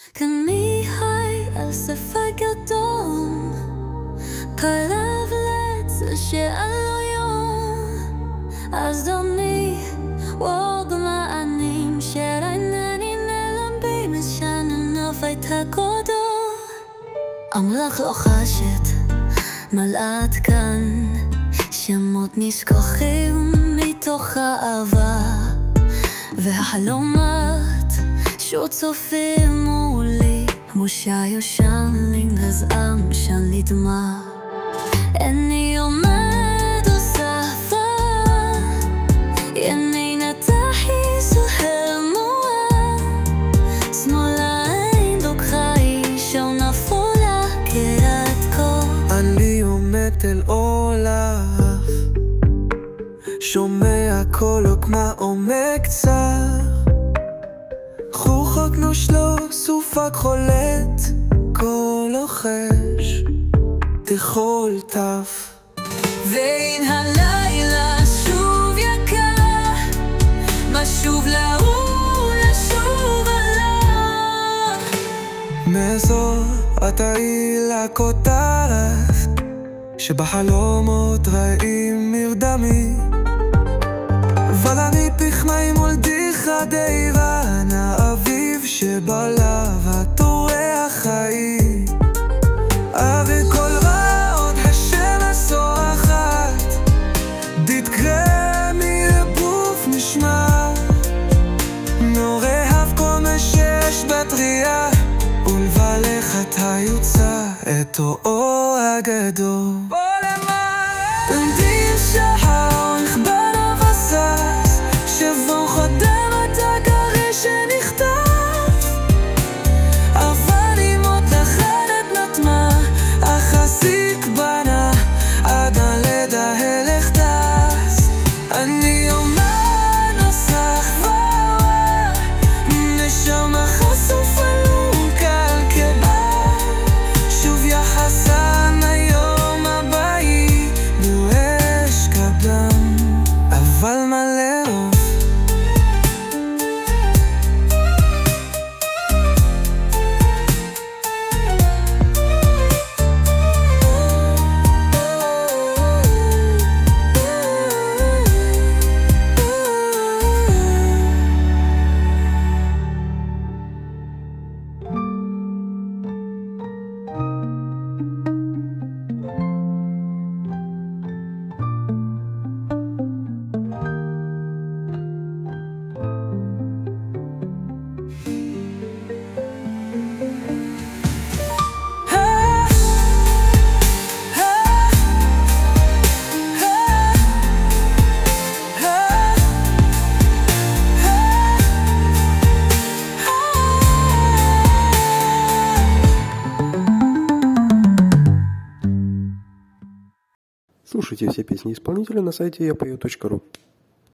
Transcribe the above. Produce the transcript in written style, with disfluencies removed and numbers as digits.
כמי חי על שפה גרדום, כלבלץ שעל יום, אז דומי ווג מענים שאינני נלמבי משנן נופת הגודו. המלך לא חשת מלאת כאן שמות נשכחים מתוך האהבה, והחלומות שוב צופים מולי מושה יושן לנגזעם שם לדמה. איני עומד וספה איני נתחי סוהר מועה שמאליים דוקחי שם נפולה כרת כה. אני עומד אל עולף שומע קולו כמו עומק צר חוכק נושלו סופק חולת כל לוחש תכל טף. ואין הלילה שוב יקר משוב לאור לשוב עליו מאזור התאי לכותרת שבחלומות רעים מרדמי אבל אני פחמי מולדיך דיוון האביב שבלב התורח חיים אבי כל רעות השמש סורחת דתקרא מלבוף נשמע נורהב כל משש בטריה ולבלכת היוצא את אור הגדול תנדי שחר נכבד אבסס שבון חודם את הגרי שנכתב אבל אימות לחדת נתמה החזיק בנה עד הלידה הלך טס. אני עומד נוסח ורואה נשמה חשוף אלום קל כבר שוב יחסן היום הבאי בואש קדם אבל מלא אוף Слушайте все песни исполнителя на сайте yapою.ru.